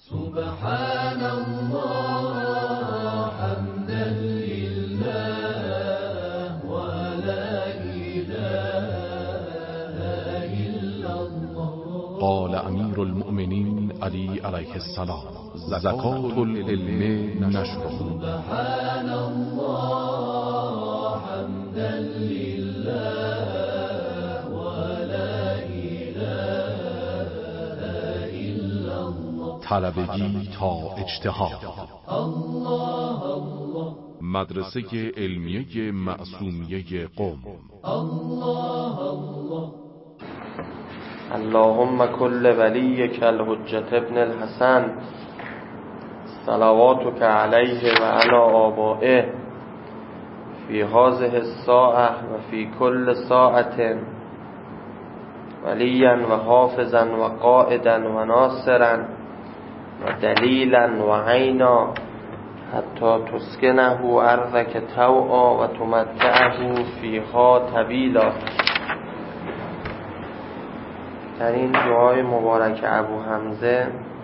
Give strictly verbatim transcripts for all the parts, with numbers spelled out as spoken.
سبحان الله حمدا لله ولا إله إلا الله. قال امیر المؤمنین علی علیه السلام: زکات العلم نشره. سبحان الله حمدا لله ولا إله إلا الله. طلبگی تا اجتهاد. الله الله. مدرسه علمیه معصومیه قم. الله الله. اللهم كل وليك الحجة ابن الحسن صلواتك عليه وعلى آبائه في هذه الساعة وفي كل ساعة وليا وحافظا وقائدا وناصرا ودليلا وعينا حتى تسكنه أرضك توعا وتمتعه فيها طويلا. در این دعای مبارک ابو حمزه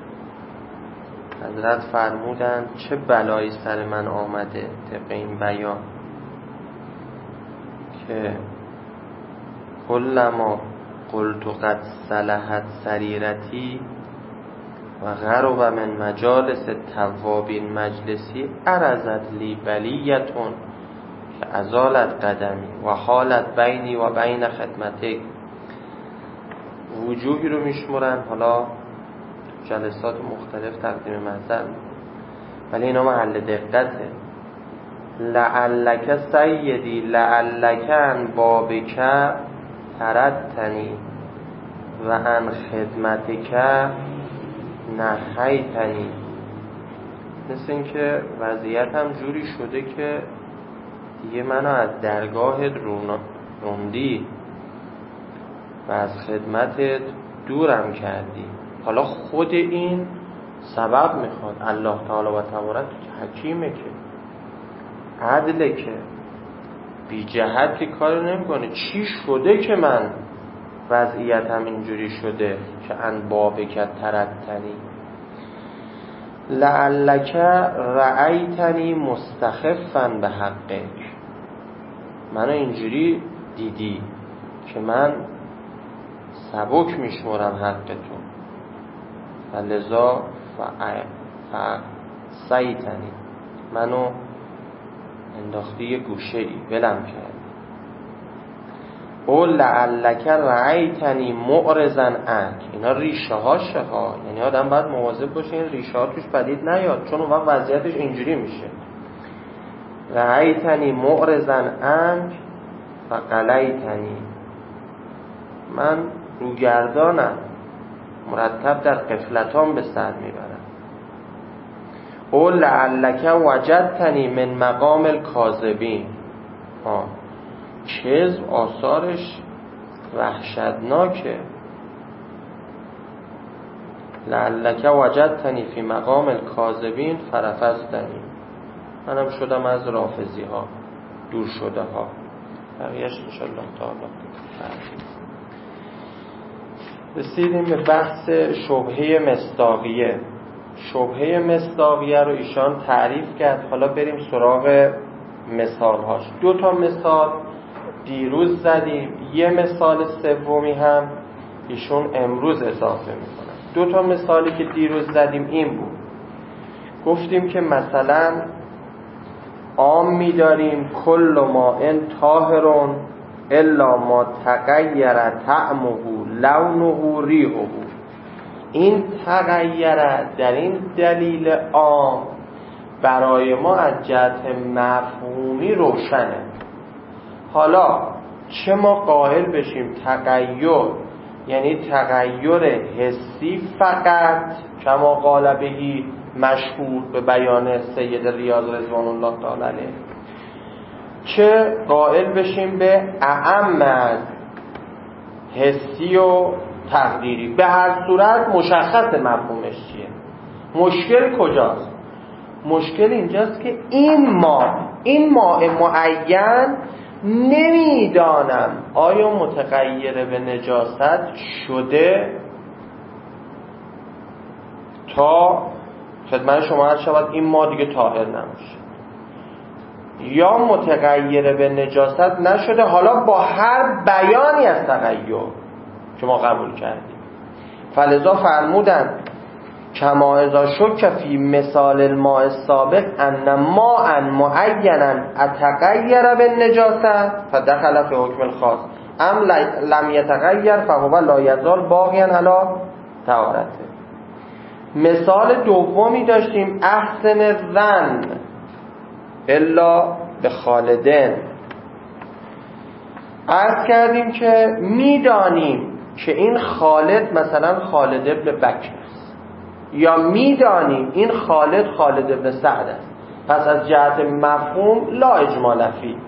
حضرت فرمودند چه بلایی سر من آمده طبق این بیان که کلما قلت قد صلحت سریرتی و غرب من مجالس التوابین مجلسی عرضت لی بلیتون که ازالت قدمی و حالت بینی و بین خدمتک. وجوهی رو میشمرن، حالا جلسات مختلف تقدیم منظر، ولی اینا محل دقته. لعلک سیدی لعلک ان بابک تردتنی و ان خدمتک نهیتنی. مثل این که وضعیتم جوری شده که دیگه منو از درگاهت روندی و از خدمتت دورم کردی. حالا خود این سبب میخواد. الله تعالی و تبارک حکیمه که عدله که بی جهتی کار نمیکنه. چی شده که من وضعیتم اینجوری شده که ان بابک تردتنی لعلک رأیتنی مستخفا به حقک. منو اینجوری دیدی که من سبک میشمرم حقتون و لذا فسیتنی، منو انداختی یه گوشه ای ولم کردی. او لعلک رأیتنی معرضا عنک. اینا ریشه هاشه ها، یعنی آدم باید مواظب باشه این ریشه ها توش پدید نیاد، چون اون وقت وضعیتش اینجوری میشه. رأیتنی معرضا عنک و قلیتنی، من روگردانم، مرتب در غفلتام به سر میبرم. او لعلک وجدتنی من مقام الکاذبین. ها کذب آثارش وحشتناکه. لعلک وجدتنی فی مقام الکاذبین فرفضتنی، منم شدم از رافضی ها، دور شده ها. بقیهش انشاءالله تعالی. رسیدیم به بحث شبهه مصداقیه. شبهه مصداقیه رو ایشان تعریف کرد. حالا بریم سراغ مثال هاش. دو تا مثال دیروز زدیم، یه مثال سومی هم ایشون امروز اضافه میکنن. دو تا مثالی که دیروز زدیم این بود، گفتیم که مثلا عام می‌داریم کل ماء طاهر الا ما تغیر طعمه لونه ریحه. این تغیر در این دلیل عام برای ما از جهت مفهومی روشنه. حالا چه ما قائل بشیم تغیر یعنی تغیر حسی فقط، کما قال بهی مشهور به بیان سید ریاض رضوان الله تعالی علیه، چه قائل بشیم به اعم از حسی و تقدیری. به هر صورت مشخص مفهومش چیه. مشکل کجاست؟ مشکل اینجاست که این ما این ماء معین نمیدانم آیا متغیر به نجاست شده تا خدمت شما عرض شود این ما دیگه طاهر نمیشه، یا متغیر به نجاست نشده، حالا با هر بیانی از تغییر که ما قبول کردیم. فلذا فرمودن کما اذا شک فی مثال الماء السابق ان ماء معینا اتغیر بالنجاست فدخل فی حکم الخاص ام لم یتغیر فهو لا یزال باقیا علی طهارته. مثال دومی داشتیم احسن الظن الا به خالدن. عرض کردیم که میدانیم که این خالد مثلا خالد ابن بکر است، یا میدانیم این خالد خالد ابن سعد است، پس از جهت مفهوم لا اجمال فی.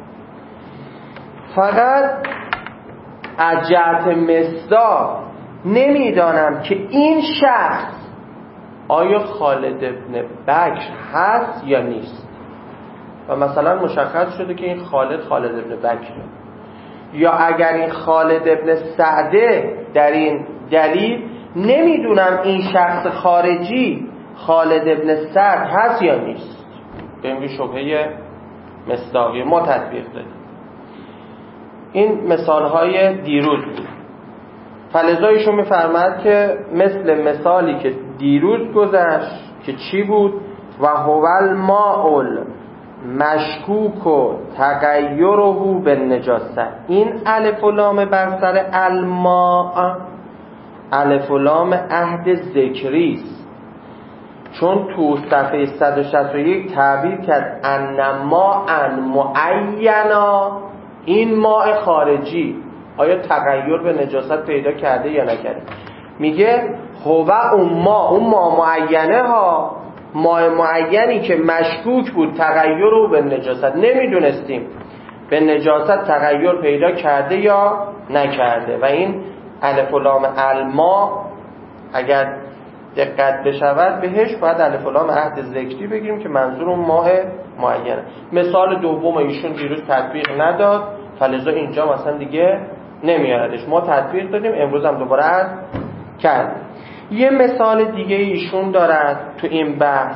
فقط از جهت مصداق نمیدانم که این شخص آیا خالد ابن بکر هست یا نیست، و مثلا مشخص شده که این خالد خالد ابن بکره، یا اگر این خالد ابن سعده در این دلیل نمیدونم این شخص خارجی خالد ابن سعد هست یا نیست، بهمگی شبهه مصداقی ما تطبیق دادیم. این مثالهای دیروز بود. فلذا ایشون میفرماد که مثل مثالی که دیروز گذشت که چی بود؟ و هو الماء مشکوک و تغیره به نجاست. این الف و لام بر سر الماء الف و لام عهد ذکری است، چون تو صفحه صد و شصت و یک تعبیر کرد ان ماء معینا، این ماء خارجی آیا تغییر به نجاست پیدا کرده یا نکرده؟ میگه هو اون ما اون ما معینه ها، ماء معینی که مشکوک بود تغییر رو به نجاست، نمیدونستیم به نجاست تغییر پیدا کرده یا نکرده. و این الف و لام الما اگر دقت بشود بهش باید الف و لام عهد ذکری بگیریم که منظور اون ماء معینه. مثال دوم ایشون دیروز تطبیق نداد، فلذا اینجا مثلا دیگه نمیاردش، ما تطبیق دادیم، امروز هم دوباره عرض کردیم. یه مثال دیگه ایشون دارد تو این بحث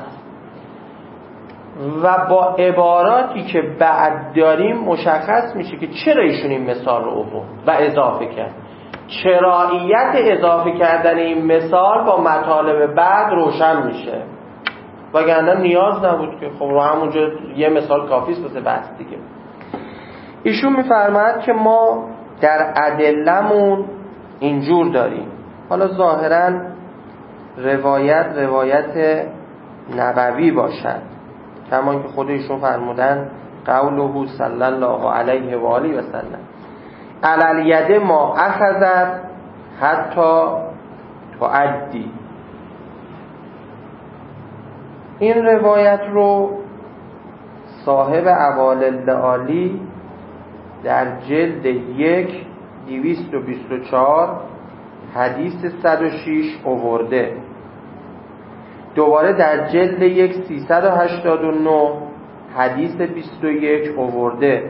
و با عباراتی که بعد داریم مشخص میشه که چرا ایشون این مثال رو آورد و اضافه کرد. چراییت اضافه کردن این مثال با مطالب بعد روشن میشه، وگرنه نیاز نبود که خب رو همونجا یه مثال کافیست واسه بحث دیگه. ایشون میفرماید که ما در ادلمون اینجور داریم، حالا ظاهراً روایت روایت نبوی باشد، کما که خود ایشون فرمودن قوله صلی الله علیه و آله و سلم علی الید ما اخذت حتی تعدی. این روایت رو صاحب اوالل لعالی در جلد یک دویست و بیست و چهار حدیث صد و شش آورده، دوباره در جلد یک سیصد و هشتاد و نه حدیث بیست و یک آورده،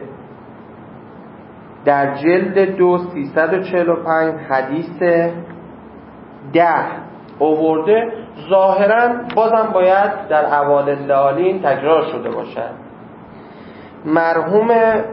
در جلد دو سیصد و چهل و پنج حدیث ده آورده. ظاهراً بازم باید در اوالل لعالی تکرار شده باشد. مرحوم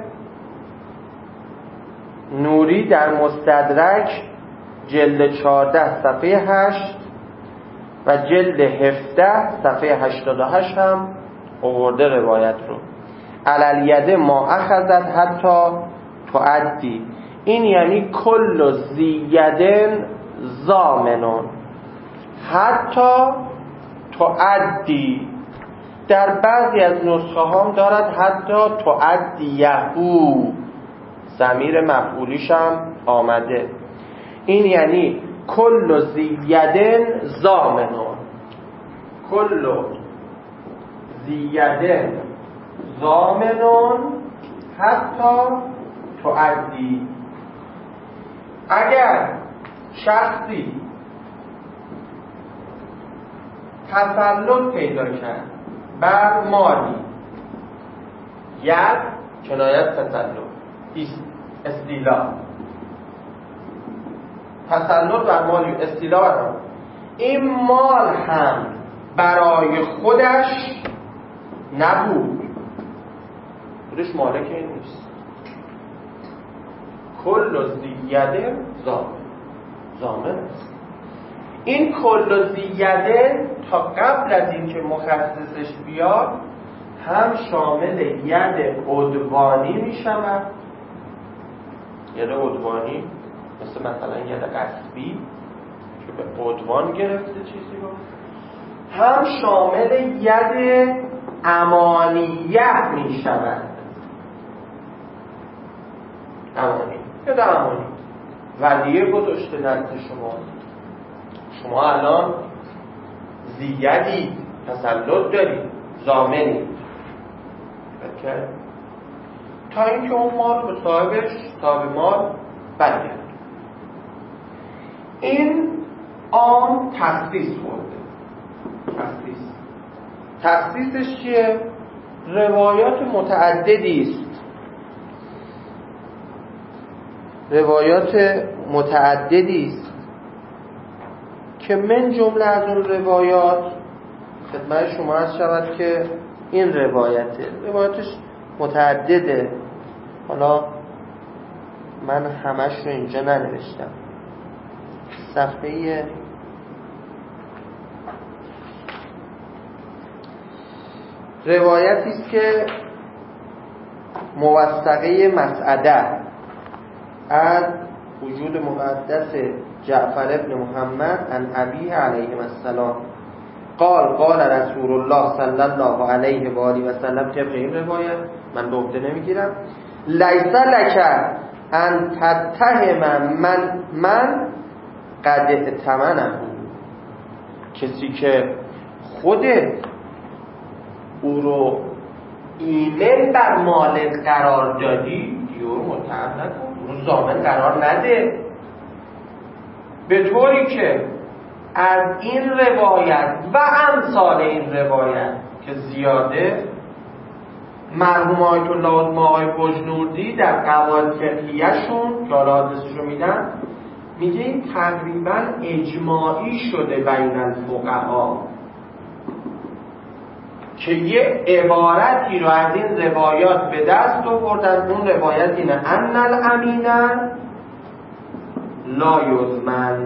نوری در مستدرک جلد چهارده صفحه هشت و جلد هفده صفحه هشتاد و هشت هم آورده روایت رو. علی الید ما اخذت حتی تعدی، این یعنی کل زیدن ضامنون حتی تعدی. در بعضی از نسخه هم دارد حتی تعدیهو، ضمیر مفعولیش هم آمده. این یعنی کل زیدن ضامنون، کل زیدن ضامنون حتی تعدی. اگر شخصی تسلط پیدا کرد بر مالی، ید کنایت تسلط، استیلا، تسلط بر مالی، استیلا بر مالی، این مال هم برای خودش نبود، خودش مالک این نیست. کل ذی‌ید ضامن، ضامن است. این کل ذی‌ید تا قبل از اینکه مخصصش بیاد هم شامل ید عدوانی می شود. ید عدوانی مثل مثلا ید قصبی که به عدوان گرفته چیزی رو، هم شامل ید امانیه می شود. امانی، ید امانی ولیه گذاشته نزد شما، شما الان ذی‌یدید، تسلط دارید، ضامنید، بکر تا اینکه اون مال به صاحبش، صاحب مال برگرد. این عام تخصیص خورده. تخصیص تخصیصش چیه؟ روایات متعددی است، روایات متعددی است که من جمله از اون روایات خدمت شما عرض شود که این روایته، روایاتش متعدده. حالا من همش رو اینجا ننوشتم. صفحه روایتی است که موثقه مسعده از وجود مقدس جعفر ابن محمد عن ابیه علیه السلام قال قال رسول الله صلی الله علیه و آله و سلم. طبق این روایت من به عهده نمیگیرم. لیس لک ان تتهم من من قد ائتمنه، کسی که خودت او رو ایمن بر مالت قرار دادی دیگه رو متهم نکن، او رو ضامن قرار نده. به طوری که از این روایت و امثال این روایت که زیاده مرحوم آیت الله آقای بجنوردی در قواعد فقهیه‌شون که حالا حدیثش رو میدن میگه این تقریبا اجماعی شده بین الفقها که یه عبارتی رو از این روایات به دست آوردن. اون روایت اینه ان الامین لا یضمن،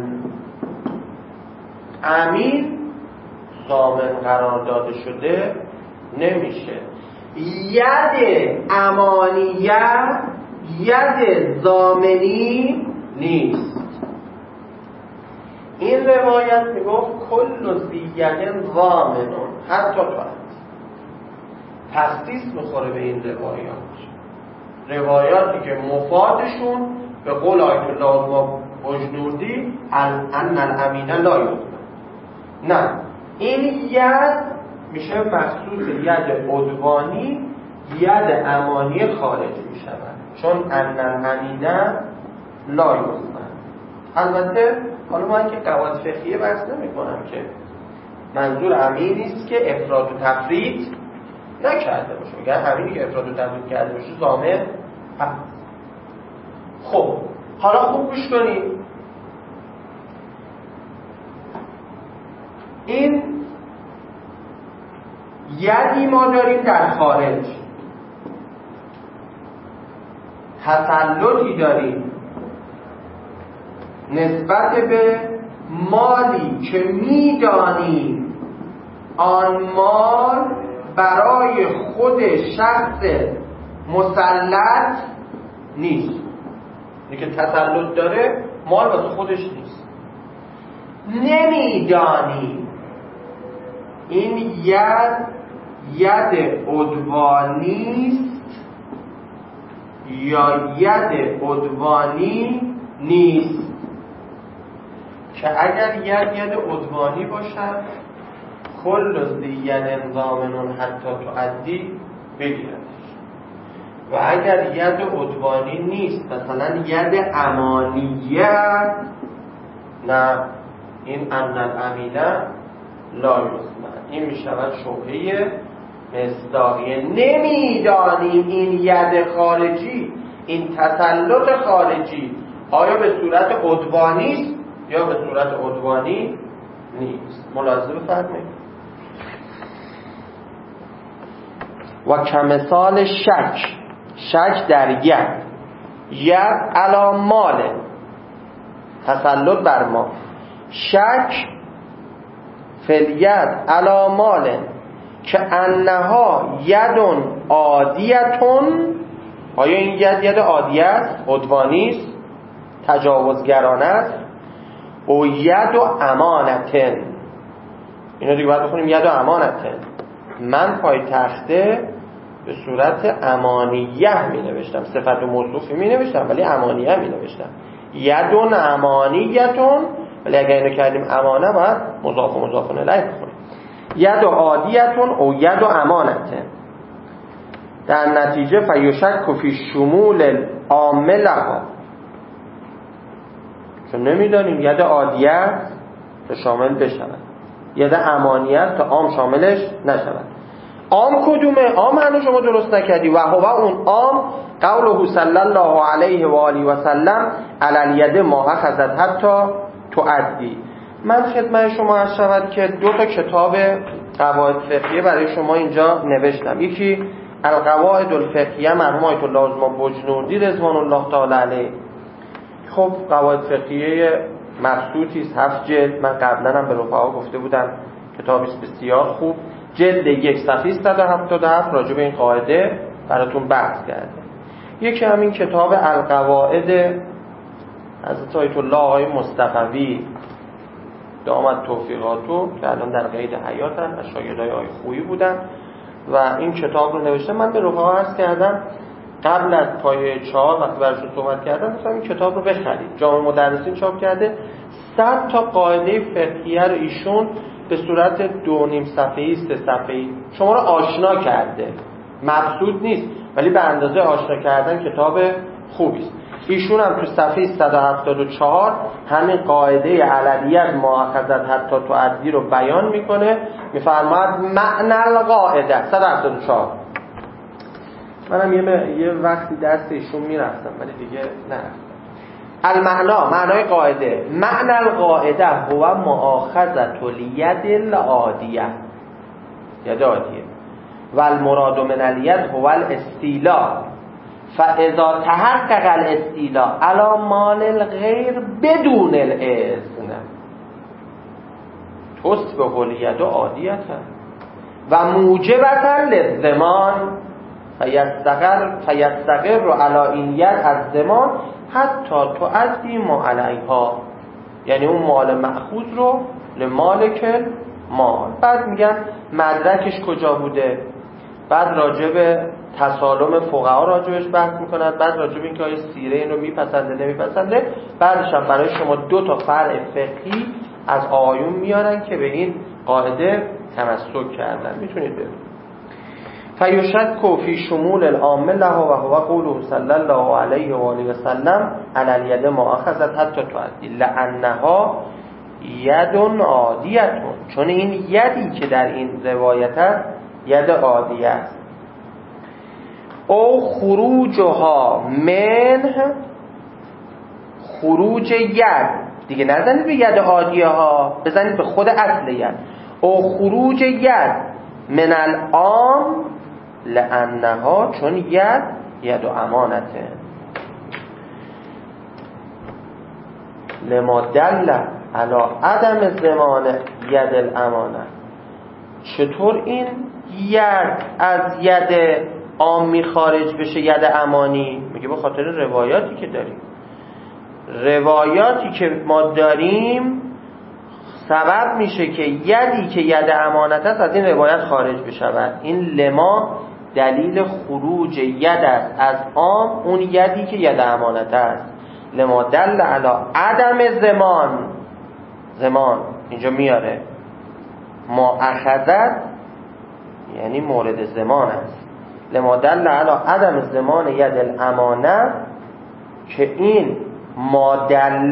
امین ضامن قرار داده شده نمیشه. ید امانیه ید ضامنی نیست. این روایت میگفت کل ذی‌ید ضامنون، حتی تو تخصیص میخوره به این روایات، روایاتی که مفادشون به قول آیت الله بجنوردی ان الامین لا یضمن. نه، این ید میشه مخصوص ید عدوانی، ید امانی خارجی میشود، چون ان الامین لا یضمن. البته حالا من که قواعد فقهیه بحث نمی کنم که منظور امین نیست که افراد و تفرید نکرده باشه، اگر همینی که افراد و تفرید کرده باشه ضامن. خب حالا خوب گوش کنید، این یدی ما داریم در خارج، تسلطی داریم نسبت به مالی که میدانیم آن مال برای خود شخص مسلط نیست. اینی که تسلط داره مال واسه خودش نیست. نمیدانیم این ید ید عدوانی است یا ید عدوانی نیست، که اگر ید ید عدوانی باشد کل ذی‌ید ضامنون حتی تعدی بگیردش، و اگر ید عدوانی نیست مثلا ید امانیه، نه، این ان الامینه لا یضمن، این میشود شبهه مصداقیه. نمیدانیم این ید خارجی، این تسلط خارجی آیا به صورت عدوانی است یا به صورت عدوانی نیست. ملاحظه بفرمایید. و کمثال شک، شک در ید، ید علی مال، تسلط بر ما، شک فلید علی مال که انها یدون عادیتون، آیا این ید ید عادیه است؟ عدوانی است؟ تجاوزگرانه است؟ و ید و امانتن، اینو دیگه باید بخونیم ید و امانتن. من پای تخته به صورت امانیه می نوشتم، صفت و موصوفی می نوشتم ولی امانیه می نوشتم، یدون امانیتون، ولی اگر اینو کردیم امانه باید مضاف و مضاف الیه بخونیم. ید و عادیتون او ید و امانتن. در نتیجه فیشک فی شمول العام لها، چون نمیدانیم ید عادیه تا شامل بشود، ید امانیه تا عام شاملش نشود. عام کدومه؟ عام هنوز شما درست نکردی. و هو اون عام قوله صلی الله علیه و آله و سلم علی الید ما اخذت حتی تؤدی. من خدمت شما عرض شود که دو تا کتاب قواعد فقهیه برای شما اینجا نوشتم. یکی القواعد الفقهیه مرحوم آیت الله عظما بجنوردی رضوان الله تعالی علیه. خب قواعد فقهیه مبسوطی است، هفت جلد. من قبلا هم به رفقا گفته بودم کتابی است بسیار خوب. جلد یک صفحه صد و هفتاد و هفت راجع به این قاعده براتون بحث کرده. یکی همین کتاب القواعد حضرت آیت الله آقای مصطفوی دامت توفیقاتو که الان در قید حیاتن، از شاگردای آقای خویی بودن و این کتاب رو نوشته. من به رفقا عرض کردم قبل از پایه چهار وقتی براشون صحبت کردم گفتم این کتاب رو بخرید. جامع مدرسین چاپ کرده. صد تا قاعده فقهیه رو ایشون به صورت دو نیم صفحه‌ای سه صفحه‌ای شما رو آشنا کرده. مبسوط نیست ولی به اندازه آشنا کردن کتاب خوبی است. ایشون هم تو صفحه صد و هفتاد و چهار همین قاعده عللیت مؤاخذت حتی تؤدی رو بیان میکنه. میفرماید معنی القاعده صد و هفتاد و چهار. منم یه یه وقتی دست ایشون میرفتم ولی دیگه نرفتم. المعنا، معنای قاعده، معنی القاعده هو مؤاخذت الید العادیه، ید عادیه، و المراد من الید هو الاستیلاء، فاذا تحقق الاستیلاء علی مال الغیر بدون الاذن تصبح الید عادیه و موجبتا للضمان فیستقر فیستقر علی این ید از ضمان حتی تؤدی ما علیها، یعنی اون مال مأخوذ رو لمالک مال. بعد میگن مدرکش کجا بوده، بعد راجع به تسالم فقها راجبش بحث میکنن، بعد راجع به اینکه آیا سیره این رو میپسنده نمیپسنده. بعدش هم برای شما دو تا فرع فقهی از آیون میارن که به این قاعده تمسک کردن. میتونید ببینید. فیشک فی شمول العام لها و هو قوله صلی الله علیه و آله و سلم علی الید ما اخذت حتی تؤدی لانها ید عادیتون، چون این یدی که در این روایت است ید عادیه است. او خروجها من خروج ید، دیگه نزنید به ید عادیه ها، بزنید به خود اصل ید. او خروج ید من العام لانها، چون ید ید و امانته. لما دل علی عدم زمان ید الامانه. چطور این ید از ید عامی خارج بشه ید امانی؟ میگه به خاطر روایاتی که داریم. روایاتی که ما داریم سبب میشه که یدی که ید امانت است از این روایت خارج بشود. این لما دلیل خروج ید است از عام، اون یدی که ید امانت است. لما دل علی عدم زمان، زمان اینجا میاره ما اخذت یعنی مورد زمان است. لما دل علی عدم زمان ید الامانه، که این ما دل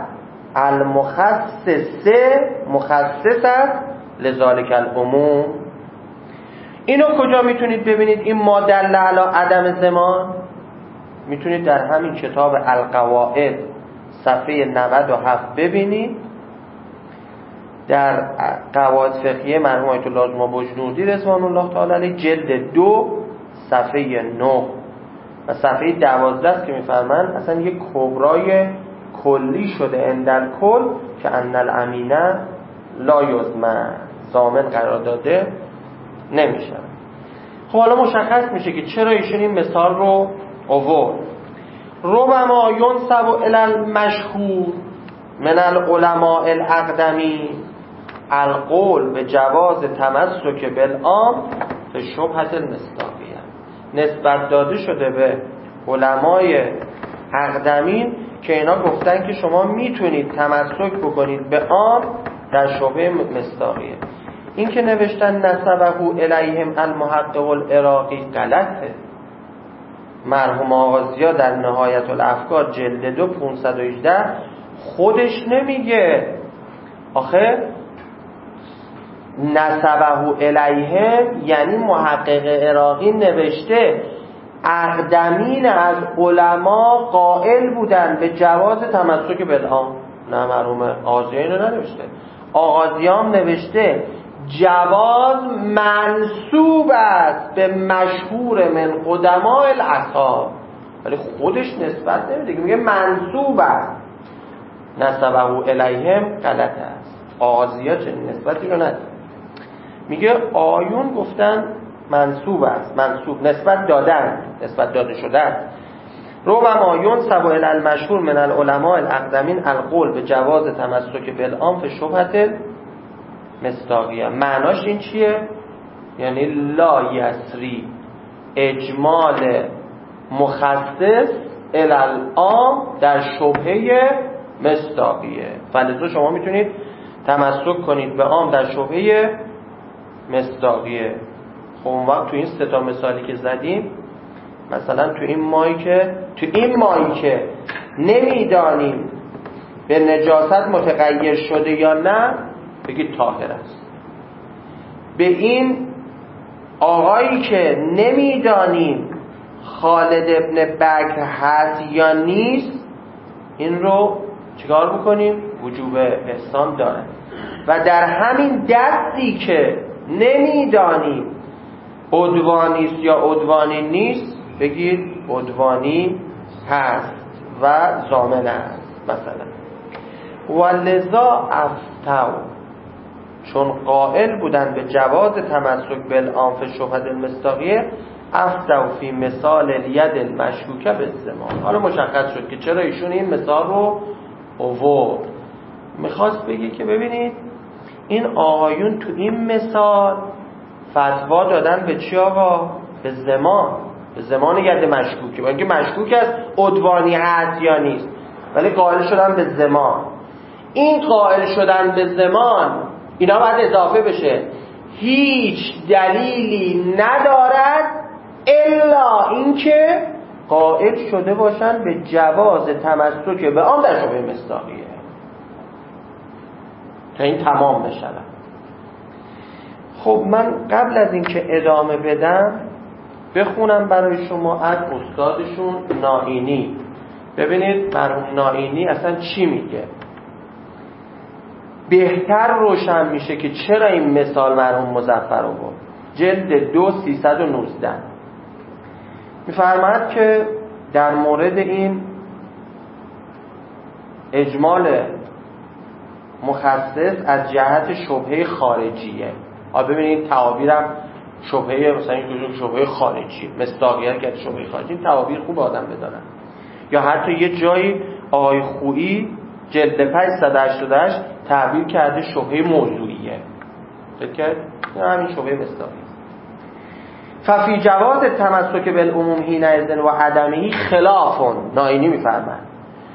المخصص مخصص است لذالک العموم. اینو کجا میتونید ببینید؟ این ما دل علی عدم زمان میتونید در همین کتاب القواعد صفحه نود و هفت ببینید. در قواعد فقهیه مرحوم آیت الله العظما بجنوردی رضوان الله تعالی علیه جلد دو صفحه نه و صفحه دوازده است که میفرمایند اصلا یک کبرای کلی شده اندر کل که ان الامینه لا یضمن، ضامن قرار داده نمیشه. خب حالا مشخص میشه که چرا ایشون این مثال رو آورد. ربما ینسب الی المشهور من العلماء الاقدمین القول به جواز تمسک بالعام به شبهة المصداقیه. نسبت داده شده به علمای اقدمین که اینا گفتن که شما میتونید تمسک بکنید به عام در شبهه مصداقیه. این که نوشتن نسبه الیهم المحقق العراقی غلطه. مرحوم آغازیا در نهایت الافکار جلد دو پانصد و هجده خودش نمیگه. آخه نسبه الیهم یعنی محقق عراقی نوشته اقدمین از علما قائل بودن به جواز تمسک بالعام. نه مرحوم آغازیا اینو ننوشته. آغازیام نوشته جواز منسوب است به مشهور من قدماء الاصحاب، ولی خودش نسبت نمیده، میگه منسوب است. نسبه الیهم غلط است. آغازیا چنین نسبتی رو نداره. میگه آیون گفتن منسوب است، منسوب نسبت دادن، نسبت داده شده است. ربما ینسب الی المشهور من العلماء الاقدمین القول به جواز تمسک بالعام فی شبهة مصداقیه. معناش این چیه؟ یعنی لا یسری اجمال مخصص الی العام در شبهه مصداقیه. فلذا شما میتونید تمسک کنید به عام در شبهه مصداقیه. خب اون وقت تو این سه تا مثالی که زدیم، مثلا تو این مایی که تو این مایی که نمیدانیم به نجاست متغیر شده یا نه بگید طاهر است. به این آقایی که نمیدانیم خالد ابن بکر هست یا نیست، این رو چیکار بکنیم؟ وجوب احسان داره. و در همین دستی که نمیدانیم عدوانی است یا عدوانی نیست بگید عدوانی هست و ضامن است مثلا. ولذا افتو، چون قائل بودن به جواز تمسک بالعام فی شبهة المصداقیه، افتو فی مثال الید المشکوکه بالزمان. حالا مشخص شد که چرا ایشون این مثال رو آورد. میخواست بگه که ببینید این آقایون تو این مثال فتوا دادن به چی آقا؟ به زمان، به زمان ید مشکوکه. اینکه مشکوک است عدوانی هست یا نیست، ولی قائل شدن به زمان. این قائل شدن به زمان اینا باید اضافه بشه هیچ دلیلی ندارد الا اینکه قائل شده باشن به جواز تمسک به عام در شبهه مصداقیه، تا این تمام بشه. خب من قبل از اینکه ادامه بدم بخونم برای شما از استادشون نائینی. ببینید مرحوم نائینی اصلا چی میگه. بهتر روشن میشه که چرا این مثال مرحوم مظفر آورد. جلد دو سیصد و نوزده میفرماید که در مورد این اجمال مخصص از جهت شبهه خارجیه. آ ببینید تعابیرم شبهه، مثلا این شبهه خارجی، مصداقیت که شبهه خارجی، این تعابیر خوب آدم بدارن. یا حتی یه جایی آقای خویی جلد پنج صد و هشتاد و هشت تعبیر کرده شبهه موضوعیه. فکر یا همین شبهه مصداقیه. ففی جواز تمسک بالعموم حینئذ و عدمه خلافون. نائینی میفرماید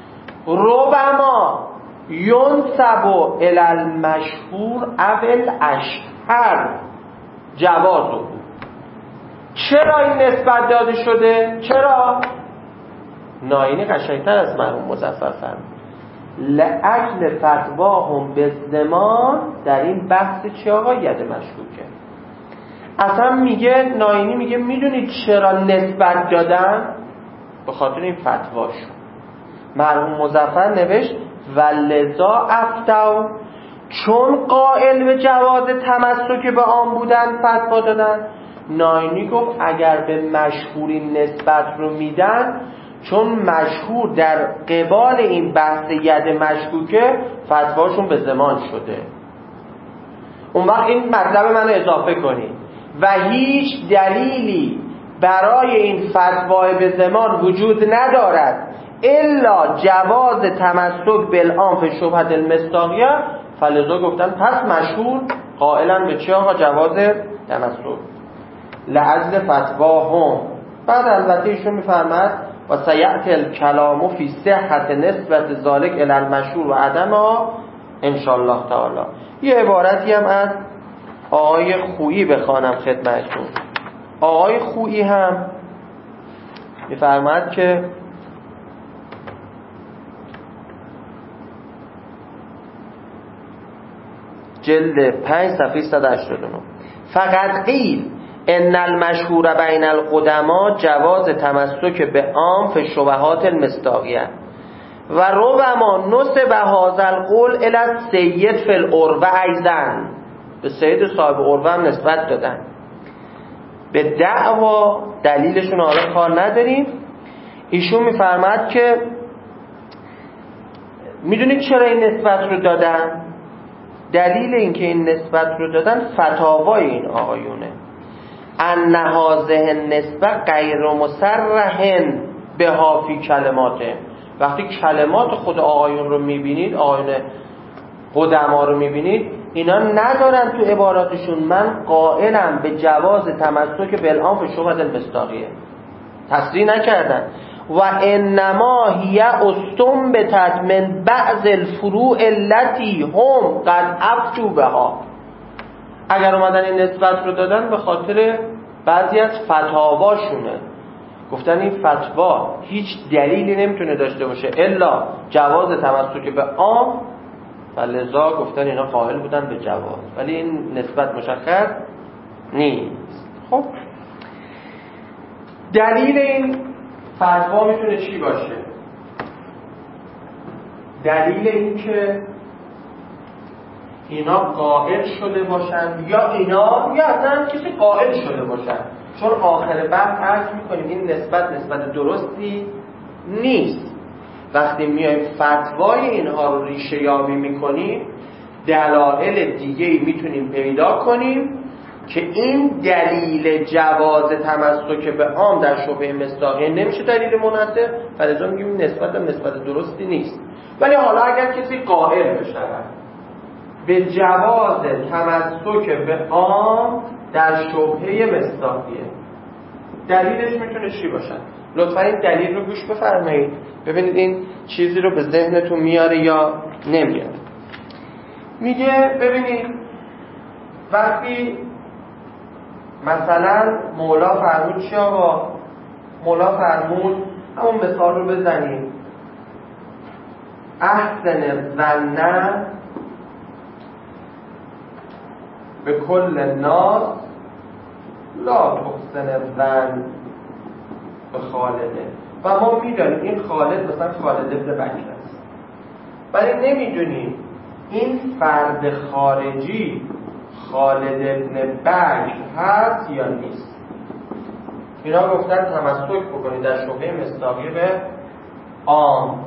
ربما ینسب الی المشهور او الاشهر جوازه. چرا این نسبت داده شده؟ چرا؟ نائینی قشنگتر از مرحوم مظفر فرمود لأجل فتواهم به زمان در این بحث چی آقا؟ ید مشکوکه. اصلا میگه نائینی میگه میدونید چرا نسبت دادن؟ به خاطر این فتواشون. مرحوم مظفر نوشت ولذا افتو، چون قائل به جواز تمسک به آن بودن فتوا دادن. ناینی گفت اگر به مشهوری نسبت رو میدن، چون مشهور در قبال این بحث ید مشکوکه فتواشون به ضمان شده. اون وقت این مطلب منو اضافه کنید و هیچ دلیلی برای این فتوای به ضمان وجود ندارد الا جواز تمسک بالعام فی شبهة المصداقیه. فلذا گفتن پس مشهور قائلا به چه آقا؟ جواز تمسک لعزل فتواهم. بعد البته ایشون میفرماد و سیأتی الکلام فی صحت نسبت ذالک الی المشهور و عدمها ان شاء الله تعالی. یه عبارتی هم از آقای خویی بخوانم خدمتتون. آقای خویی هم میفرماد که جلد پنج صفحه صد و هشتاد و نه فقط قیل ان المشهور بین القدما جواز تمسک به عام فی شبهات المصداقیه و ربما نسب هذا القول الی السید فی العروه ایضا. به سید صاحب عروه هم نسبت دادن. به دعوا دلیلشون حالا کار نداریم. ایشون میفرماد که میدونید چرا این نسبت رو دادن؟ دلیل اینکه این نسبت رو دادن فتاوای این آقایونه. ان هذه النسبه غیر مصرح بها فی کلماته. وقتی کلمات خود آقایون رو میبینید، آقایون قدما رو میبینید، اینا ندارن تو عباراتشون من قائلم به جواز تمسک بالعام فی شبهة المصداقیه. تصریح نکردن. و انما هی استنبطت من بعض الفروع التي هم قد افتوا بها. اگر اومدن این نسبت رو دادن به خاطر بعضی از فتاواشونه. گفتن این فتوا هیچ دلیلی نمیتونه داشته باشه الا جواز تمسک به عام، فلذا گفتن اینا قائل بودن به جواز، ولی این نسبت مشخص نیست. خب دلیل این فتوا میتونه چی باشه؟ دلیل این که اینا قائل شده باشن یا اینا یا اصلا کسی قائل شده باشن، چون آخر بحث عرض میکنیم این نسبت نسبت درستی نیست. وقتی میایم فتوای اینها رو ریشه یابی میکنیم دلایل دیگه‌ای میتونیم پیدا کنیم که این دلیل جواز تمسک به عام در شبهه مصداقیه نمیشه دلیل منحصر، فلذا میگیم نسبت نسبت درستی نیست. ولی حالا اگر کسی قائل بشه به جواز تمسک به عام در شبهه مصداقیه، دلیلش میتونه چی باشه؟ لطفا این دلیل رو گوش بفرمایید ببینید این چیزی رو به ذهنتون میاره یا نمیاره. میگه ببینید وقتی مثلا مولا فرمود چی آقا؟ مولا فرمود همون مثال رو بزنید احسن ظن به کل الناس لا تحسن الظن به خالده. و ما میدونیم این خالد مثلا خالد ابن بکر است، ولی نمیدونیم این فرد خارجی خالد ابن بکر هست یا نیست. اینا گفتن تمسک بکنید در شبهه مصداقیه به عام.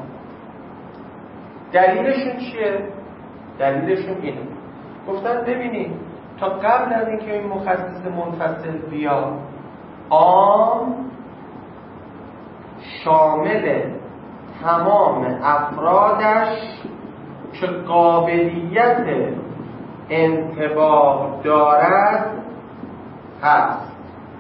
دلیلشون چیه؟ دلیلشون اینه، گفتن ببینید تا قبل از اینکه این مخصص منفصل بیاد عام شامل تمام افرادش که قابلیت انتباه دارد هست.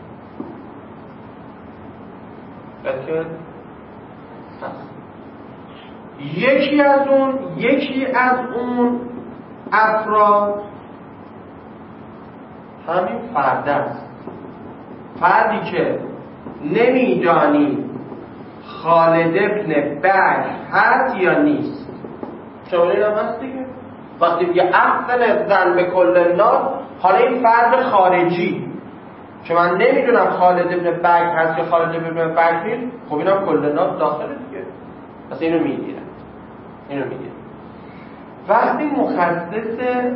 بلکه هست یکی از اون یکی از اون افراد همین فرد است، فردی که نمیدانی خالد ابن بکر هست یا نیست. شامل این هم هست دیگه. وقتی میگه احسن ظن به کل الناس، حالا این فرد خارجی که من نمیدونم خالد ابن بکر هست یا خالد ابن بکر نیست، خب اینم کل الناس داخله دیگه، پس اینو میگیرن اینو میگیرن وقتی مخصص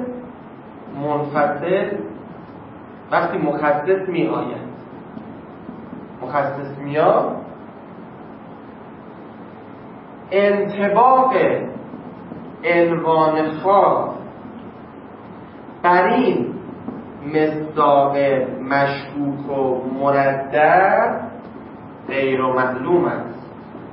منفصل وقتی مخصص می آید مخصص میاد انطباق عنوان خاص بر این مصداق مشکوک و مردد غیر معلوم است.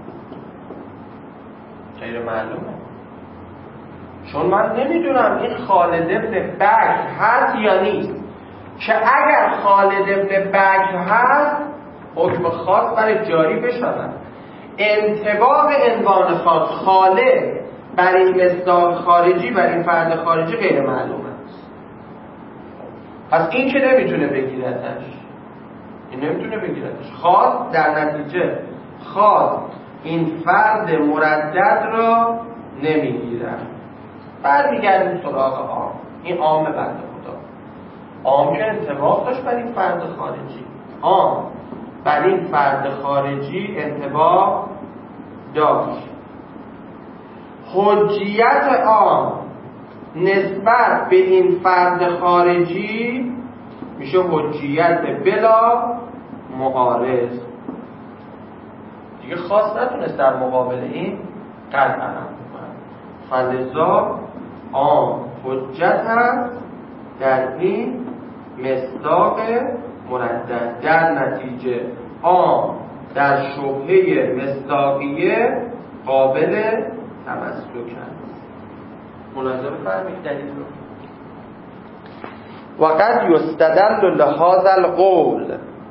غیر معلومه چون من نمیدونم این خالد ابن بکر هست یا نیست، که اگر خالد ابن بکر هست حکم خاص برای جاری بشود. انطباق عنوان خاص خالد بر این مصداق خارجی بر این فرد خارجی غیر معلوم است. پس این که نمیتونه بگیرتش این نمیتونه بگیرتش خاص در نتیجه خاص این فرد مردد را نمیگیرد. بعد میگردیم سراغ عام. این عام بنده خدا عام که انطباق داشت بر این فرد خارجی، عام بر این فرد خارجی انطباق داشت. حجیت عام نسبت به این فرد خارجی میشه حجیت بلا معارض. دیگه خاص نتونست در مقابل این قلب عمل بکنه. فلذا عام حجت هست در این مصداق مردد. در نتیجه عام در شبهه مصداقیه قابل تمسک است. ملاحظه بفرمایید دلیل رو. وقد یستدل لهذا القول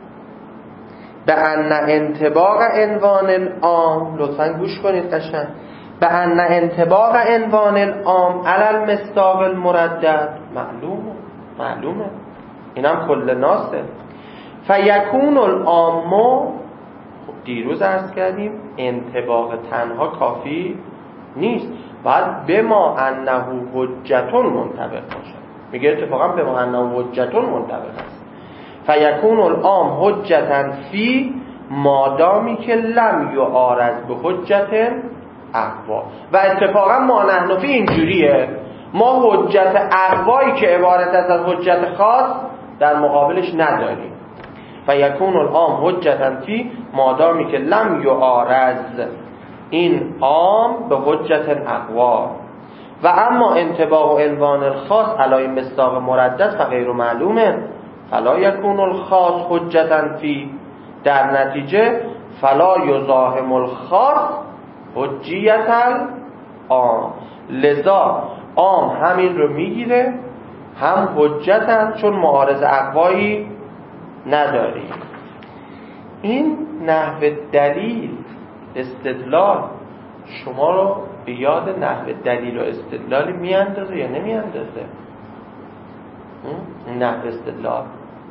بأن انطباق عنوان العام، لطفاً گوش کنید قشنگ، بأن انطباق عنوان العام علی المصداق المردد معلومه معلومه اینم کل ناسه. فیکون العام، خب دیروز عرض کردیم انطباق تنها کافی نیست، باید به ما انه حجتون منطبق باشه. میگه اتفاقا به ما انه حجتون منطبق است. فیکون العام حجتا فی مادامی که لم یعارض به حجت اقوا. و اتفاقا ما نحن فی اینجوریه، ما حجت اقوایی که عبارت از حجت خاص در مقابلش نداریم. فیکون العام حجتا فی مادامی که لم یعارض این عام به حجت اقوا. و اما انطباق و عنوان الخاص علی مصداق مردد فغیر معلومه فلا یکون الخاص حجتا فی. در نتیجه فلا یزاحم الخاص حجیت العام. لذا عام همین رو میگیره هم حجتن چون معارض اقوایی نداری. این نحو دلیل استدلال شما رو به یاد نحو دلیل و استدلالی میاندازه یا نمیاندازه؟ نحو استدلال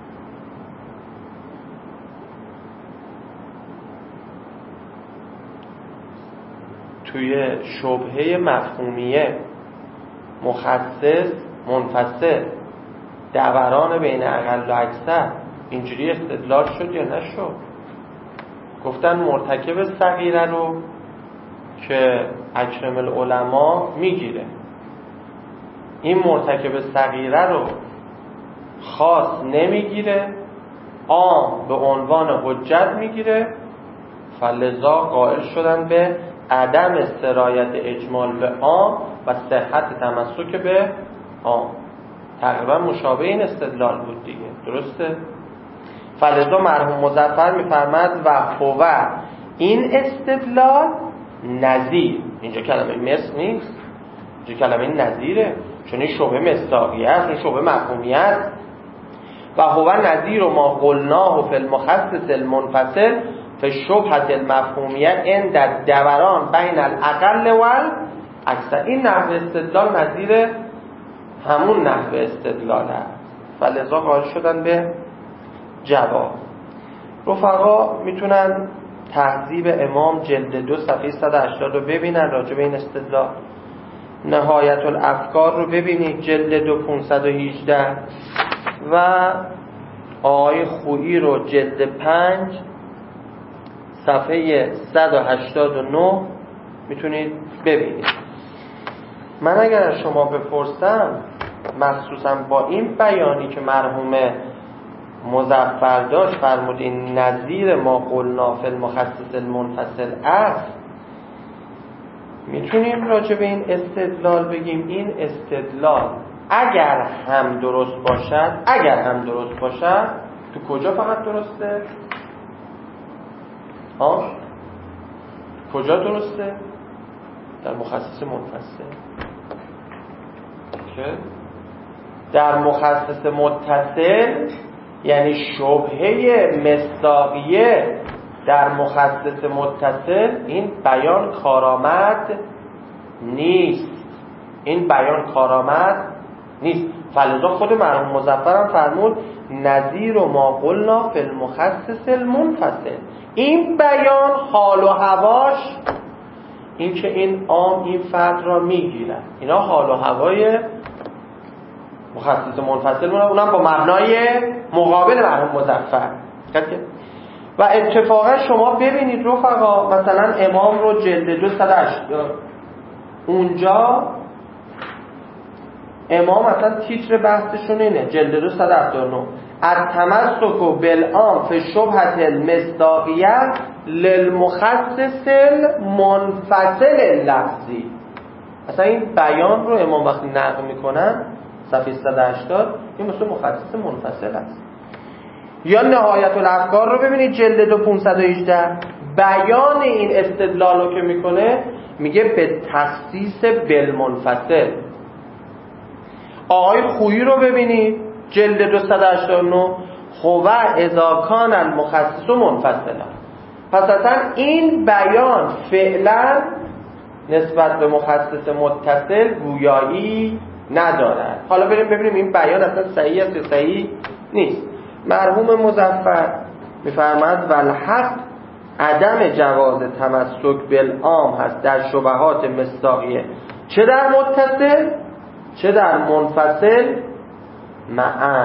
توی شبهه مفهومیه مخصص منفصل دوران بین اقل و اکثر اینجوری استدلال شد یا نشد؟ گفتن مرتکب صغیره رو که اکرم العلماء میگیره، این مرتکب صغیره رو خاص نمیگیره، عام به عنوان حجت میگیره. فلذا قائل شدن به عدم سرایت اجمال به عام و صحت تمسک به عام. تقریبا مشابه این استدلال بود دیگه، درسته؟ فلذا مرحوم مظفر میفرماد و هو این استدلال نظیر، اینجا کلمه مثل نیست، اینجا کلمه نظیره، چون این شبه مصداقیه است، این شبه مفهومیه است. و هو نظیر و ما قلناه فی المخصص المنفصل فی شبهة المفهومیه این در دوران بین الاقل و اکثر. این نحو استدلال نظیر همون نحو استدلال است. فلذا قائل شدن به جواب. رفقا میتونن تهذیب امام جلد دو صفحه صد و هشتاد رو ببینن راجع به این استدلال. نهایت الافکار رو ببینید جلد دو پانصد و هجده و آقای خویی رو جلد پنج صفحه صد و هشتاد و نه میتونید ببینید. من اگر از شما بپرسم مخصوصا با این بیانی که مرحوم مظفر داشت فرمود این نظیر ما قلنا فی المخصص المنفصل است، میتونیم راجع به این استدلال بگیم این استدلال اگر هم درست باشد اگر هم درست باشد تو کجا فقط درسته؟ ها؟ کجا درسته؟ در مخصص منفصل. که در مخصص متصل یعنی شبهه مصداقیه در مخصص متصل این بیان کارآمد نیست، این بیان کارآمد نیست. فلذا خود مرحوم مظفر هم فرمود نظیر و ما قلنا فی المخصص المنفصل. این بیان حال و هواش این که این عام این فرد را میگیرد، اینا حال و هوای مخصص منفصل مونه، اونم با مبنای مقابل مرحوم مظفر. و اتفاقا شما ببینید رفقا مثلا امام رو جلد دو صد و هشتاد اونجا امام مثلا تیتر بحثشون اینه جلد دو صد و هفتاد و نه التمسک بالعام فی شبهة المصداقیه للمخصص المنفصل اللفظی. مثلا این بیان رو امام وقتی نقل میکنن صفحه صد و هشتاد این مثل مخصص منفصل است. یا نهایت الافکار رو ببینید جلد دو پانصد و هجده بیان این استدلال رو که میکنه میگه به تخصیص بالمنفصل. آقای خویی رو ببینید جلد دو صد و هشتاد و نه خوه اذا کان المخصص منفصلا. پس اصلا این بیان فعلا نسبت به مخصص متصل گویایی ندارد. حالا بریم ببینیم این بیان اصلا صحیح است یا صحیح نیست. مرحوم مظفر میفرماید والحق عدم جواز تمسک بالعام هست در شبهات مصداقیه چه در متصل چه در منفصل معاً.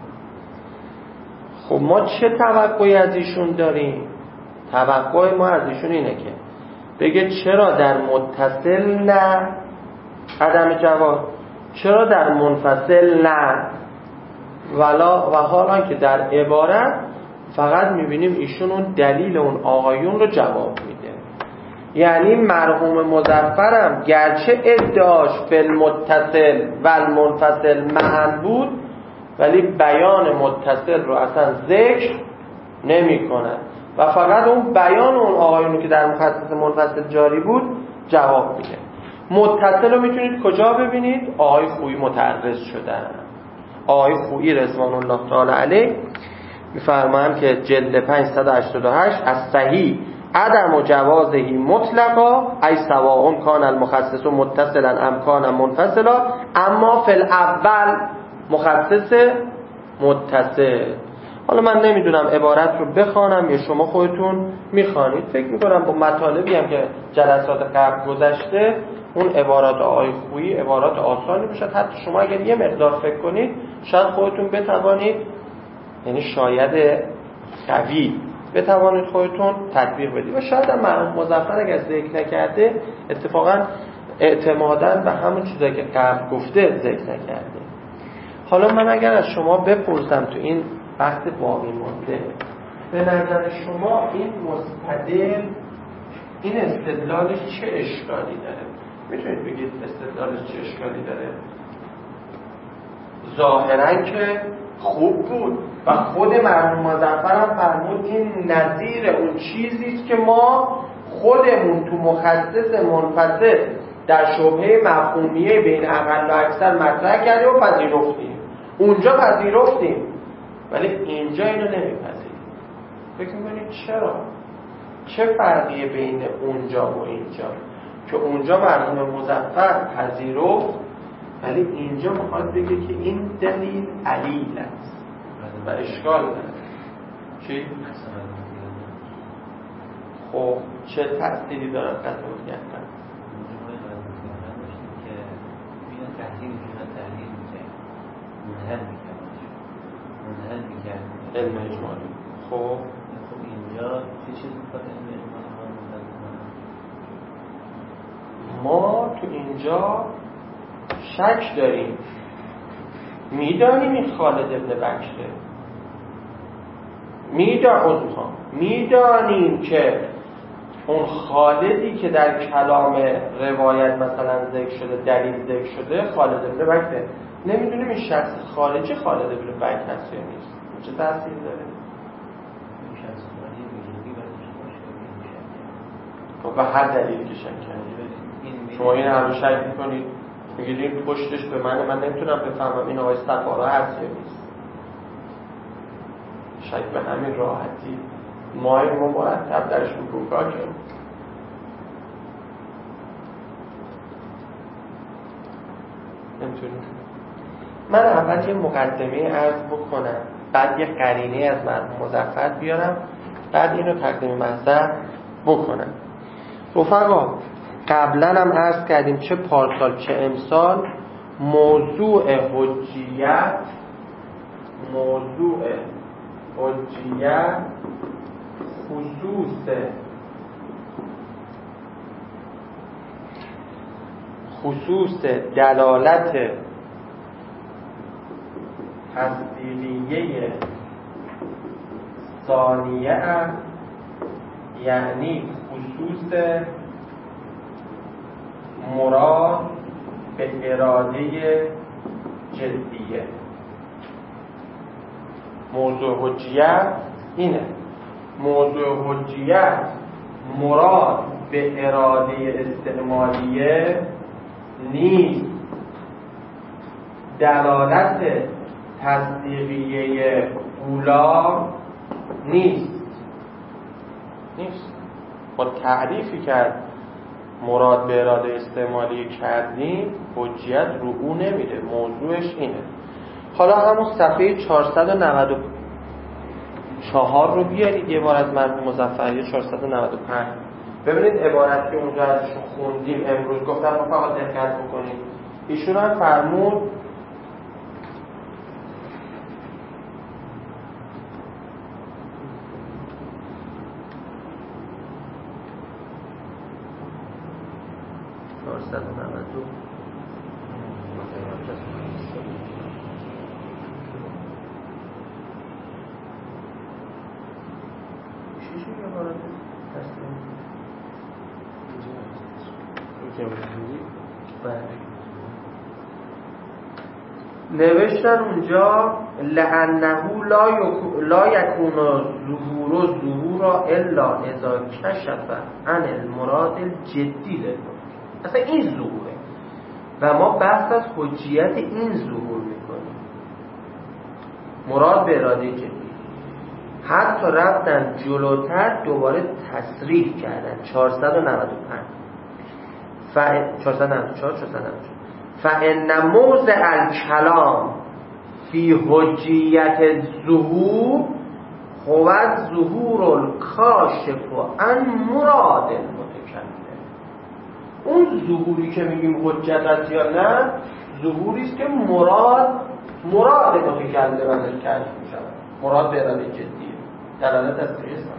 خب ما چه توقعی از ایشون داریم؟ توقع ما از ایشون اینه که بگه چرا در متصل نه عدم جواز، چرا در منفصل نه، ولا و حالا که در عبارت فقط میبینیم ایشون اون دلیل اون آقایون رو جواب میده. یعنی مرحوم مظفرم گرچه ادعاش فی المتصل و المنفصل معاً بود ولی بیان متصل رو اصلا ذکر نمی کنه و فقط اون بیان اون آقایونی که در مخصص منفصل جاری بود جواب میده. متصل رو میتونید کجا ببینید؟ آقای خویی متعرض شدن. آقای خویی رضوان الله تعالی علیه میفرمایند که جلد پانصد و هشتاد و هشت از صحیح عدم و جوازهی مطلقا ای سواء کان المخصص متصلا ام کان منفصلا اما فی الاول مخصص متصل. حالا من نمیدونم عبارت رو بخوانم یا شما خودتون میخوانید. فکر میکنم با مطالبی هم که جلسات قبل گذشته اون عبارات آقای خویی عبارات آسانی باشد، حتی شما اگر یه مقدار فکر کنید شاید خودتون بتوانید، یعنی شاید قوی بتوانید خودتون تطبیق بدید و شاید هم مرحوم مظفر اگر ذکر نکرده اتفاقا اعتماداً به همون چیزایی که قبل گفته ذکر نکرده. حالا من اگر از شما بپرسم تو این وقت باقی مونده به نظر شما این مستدل این استدلالش چه اشکالی داره؟ میتونید بگید استدلالش چه اشکالی داره؟ ظاهراً که خوب بود و خود مرحوم مظفر هم فرمود این نظیر اون چیزیست که ما خودمون تو مخصص منفصل در شبهه مفهومیه بین اقل و اکثر مطرح کردیم و پذیرفتیم. اونجا پذیرفتیم ولی اینجا اینو نمیپذیریم. فکر میکنید چرا؟ چه فرقیه بین اونجا و اینجا که اونجا مرحوم مظفر پذیرفت ولی اینجا میخواد بگه که این دلیل علیل است و اشکال داره. چی؟ خب چه تأثیری دارد قطعات کردن؟ که بین تحلیل جمعه تحلیل میکنه منحل میکنه منحل میکنه علم اجمالی. خب خب اینجا چه چیز میخواد علم اجمالی ما منحل میکنه؟ ما تو اینجا شک داریم، میدانیم این خالد ابن بکره، میدانیم میدانیم که اون خالدی که در کلام روایت مثلا ذکر شده، دلیل ذکر شده، خالد ابن بکره. نمیدونیم این شخص خارجی خالد ابن بکر هست یا نیست. چه تأثیر داره؟ این شخص خارجی وجودی برایش باشه. خب به هر دلیل که شک کنید، شما این همه شک میکنید، میگید این پشتش به منه، من نمیتونم بفهمم این آقای سفارا هست یا نیست. شک به همین راحتی مای ما مرتب درشون روکا کنیم. نمیتونیم. من اول یه مقدمه عرض بکنم، بعد یه قرینه از مرحوم مظفر بیارم، بعد اینو تقدیم محضر بکنم. رفقا قبلا هم عرض کردیم چه پارسال چه امسال موضوع حجیت موضوع حجیت خصوص خصوص دلالت تصدیقیه ثانیه، یعنی خصوص مراد به اراده جدیه. موضوع حجیت اینه، موضوع حجیت مراد به اراده استعمالیه نیست، دلالت تصدیقیه اولا نیست نیست با تعریفی کرد مراد به اراده استعمالی کردیم، حجیت رو او نمیره، موضوعش اینه. حالا همون صفحه چهارصد و نود و چهار رو بیارید یه بار از مرحوم مظفری چهارصد و نود و پنج ببینید عبارت که اونجا ازشون خوندیم امروز، گفتم فقط دقت بکنید. ایشون هم فرمود چهارصد و نود و نوشتن اونجا لعنه لا یکون لا یکون ظهور و ظهور الا اذا کشف عن المراد الجدی له. اصلا این ظهوره و ما بحث از حجیت این ظهور میکنیم، مراد به اراده جدی. حتی رفتن جلوتر دوباره تصریح کردن چهارصد و نود و پنج چهارصد و نود و چهار چهارصد و نود و چهار فإن موضع الکلام فی حجیت الظهور هو ظهور الکاشف عن مراد المتکلم. اون ظهوری که میگیم حجت است یا نه، ظهوری است که مراد مراد متکلم ازش کشف می‌شود، مراد به اراده جدیه، دلالت از قیاس.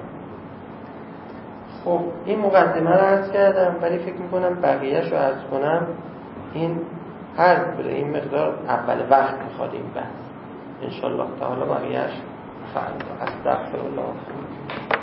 خب این مقدمه رو عرض کردم، ولی فکر میکنم بقیه‌شو عرض کنم این هر بره این مقدار اول وقت میخواد این بحث. انشالله تعالی بقیه‌اش فردا. استغفر الله.